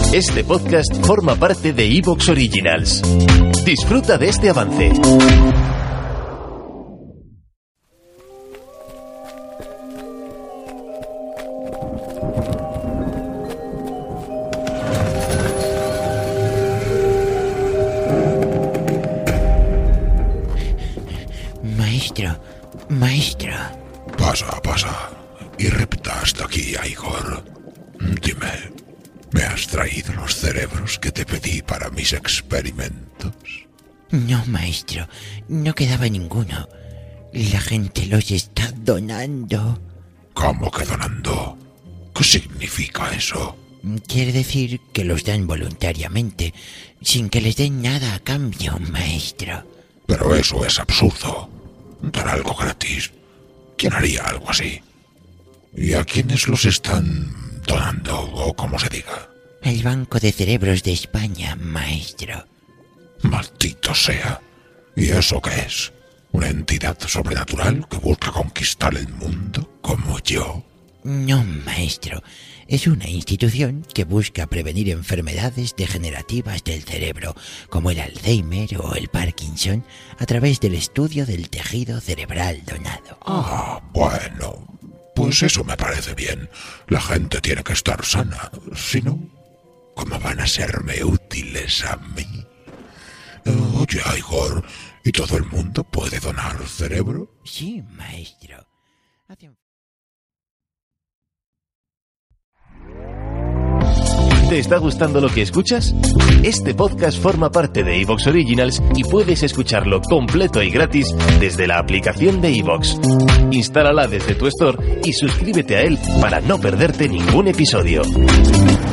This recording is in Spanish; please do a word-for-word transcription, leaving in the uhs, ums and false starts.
Este podcast forma parte de iVoox Originals. Disfruta de este avance. Maestro, maestro. Pasa, pasa. Y repta hasta aquí, Igor. Dime, ¿me has traído los cerebros que te pedí para mis experimentos? No, maestro, no quedaba ninguno. La gente los está donando. ¿Cómo que donando? ¿Qué significa eso? Quiere decir que los dan voluntariamente, sin que les den nada a cambio, maestro. Pero eso es absurdo. Dar algo gratis. ¿Quién haría algo así? ¿Y a quiénes los están donando, o como se diga? El Banco de Cerebros de España, maestro. Maldito sea. ¿Y eso qué es? ¿Una entidad sobrenatural que busca conquistar el mundo, como yo? No, maestro. Es una institución que busca prevenir enfermedades degenerativas del cerebro, como el Alzheimer o el Parkinson, a través del estudio del tejido cerebral donado. Ah, bueno. Pues eso me parece bien. La gente tiene que estar sana. Si no, ¿cómo van a serme útiles a mí? Oye, Igor, ¿y todo el mundo puede donar cerebro? Sí, maestro. Hacen... ¿Te está gustando lo que escuchas? Este podcast forma parte de iVoox Originals y puedes escucharlo completo y gratis desde la aplicación de iVoox. Instálala desde tu store y suscríbete a él para no perderte ningún episodio.